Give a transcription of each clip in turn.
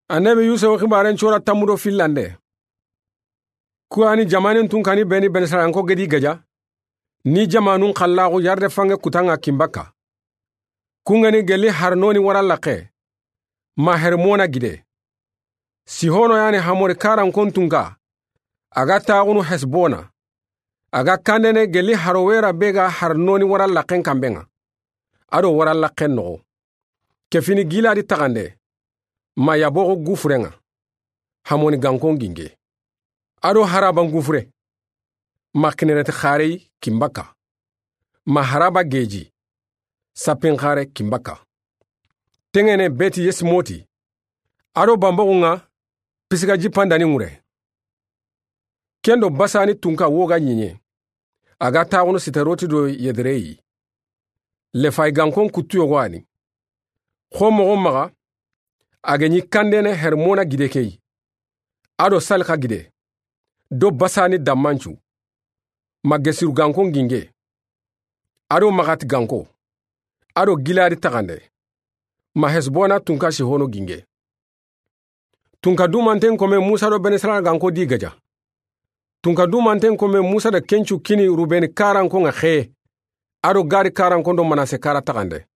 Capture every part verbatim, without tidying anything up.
Annabi Yusuf khibaren chora tamudo Finlande. Kuani jamanin tunkani beni benesaranko gedi gaja. Ni jamanun khallagu yarde fange kutanga kimbaka. Kungani geli harnoni warallaqe. Ma hermona gide. Sihono yani hamori karan kontunga. Aga taagunu hesbona. Aga kandene geli harowera bega harnoni warallaqen kambenga. Ado warallaqen no. Kefini gila di tagande. Ma yabogo gufrenga. Hamoni gankon ginge. Ado haraban gufre. Ma kinerete kharei kimbaka. Ma haraba geji. Sapin khare kimbaka. Tengene beti yesmoti. Ado bambogunga pisika jipandani ngure. Kendo basani tunka woga nyinye. Aga taagunu siteroti do yedrei. Lefay gankon kutuyo wani. Khomo maga agenyi kandene hermona gidekei. Ado salka gide. Do basani damanchu. Magesiru gankon ginge. Ado magati ganko. Ado gilari tagande. Mahesbona tunka shihono ginge. Tunka du manten kome Musa do benesara ganko di gaja. Tunka du manten kome Musa da kenchu kini rubeni karanko nga khe. Ado gari karanko do manase kara tagande.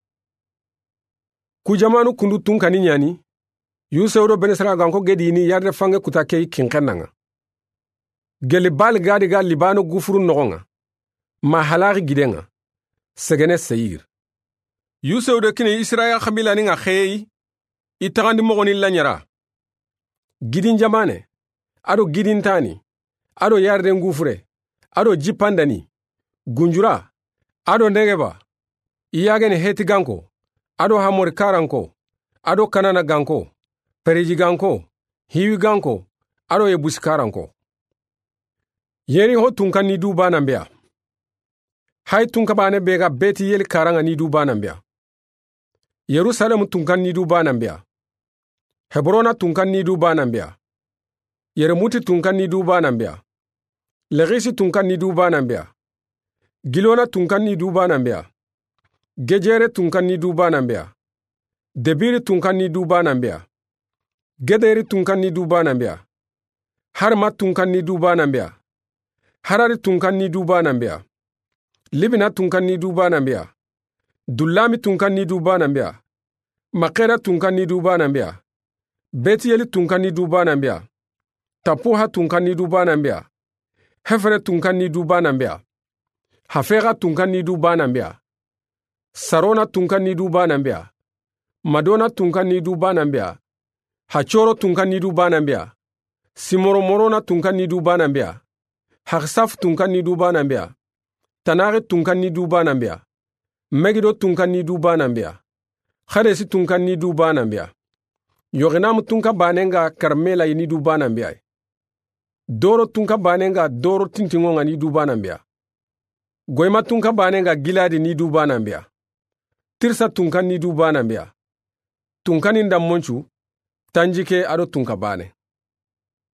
Kujamanu kundu tunka ni nyani. Yusuf do benesara ganko gedi ni yarde fange kutakei kinkenanga. Geli bal gadi ga libano gufuru nogonga. Ma halari gidenga. Segene seyir. Yusuf do kini Israel khamila ni nga kheyi. Itagandi mogoni lanyara. Gidin jamane. Ado gidin tani. Ado yarde ngufure. Ado jipandani. Gunjura. Ado negeba. Iyagene heti ganko. Ado hamori karanko. Ado kanana ganko. Periji ganko. Hiwi ganko. Ado yebusi karanko. Yeri ho tunka ni duba nambia. Hai tunka bane bega beti yeli karanga ni duba nambia. Yerusalem tunka ni duba nambia. Hebrona tunka ni duba nambia. Yeremuti tunka ni duba nambia. Legisi tunka ni duba nambia. Gilona tunka ni duba nambia. Gejere tunka ni duba nambia. Debiri tunka ni duba nambia. Gederi tunka ni duba nambia. Harma tunka ni duba nambia. Harari tunka ni duba nambia. Libina tunka ni duba nambia. Dullami tunka ni duba nambia. Makera tunka ni duba nambia. Betiyeli tunka ni duba nambia. Tapuha tunka ni duba nambia. Hefere tunka ni duba nambia. Hafega tunka ni duba nambia. Sarona tunka ni duba nambia. Madona tunka ni duba nambia. Hachoro tunka ni duba nambia. Simoro morona tunka ni duba nambia. Haksaf tunka ni duba nambia. Tanare tunka ni duba nambia. Megido tunka ni duba nambia. Kharesi tunka ni duba nambia. Yoginam tunka banenga Karmela ni duba nambia. Doro tunka banenga Doro tintingonga ni duba nambia. Goyma tunka banenga Giladi ni duba nambia. Tirsa tunka ni duba nambia. Tunka ni ndamonchu tanjike ado tunka bane.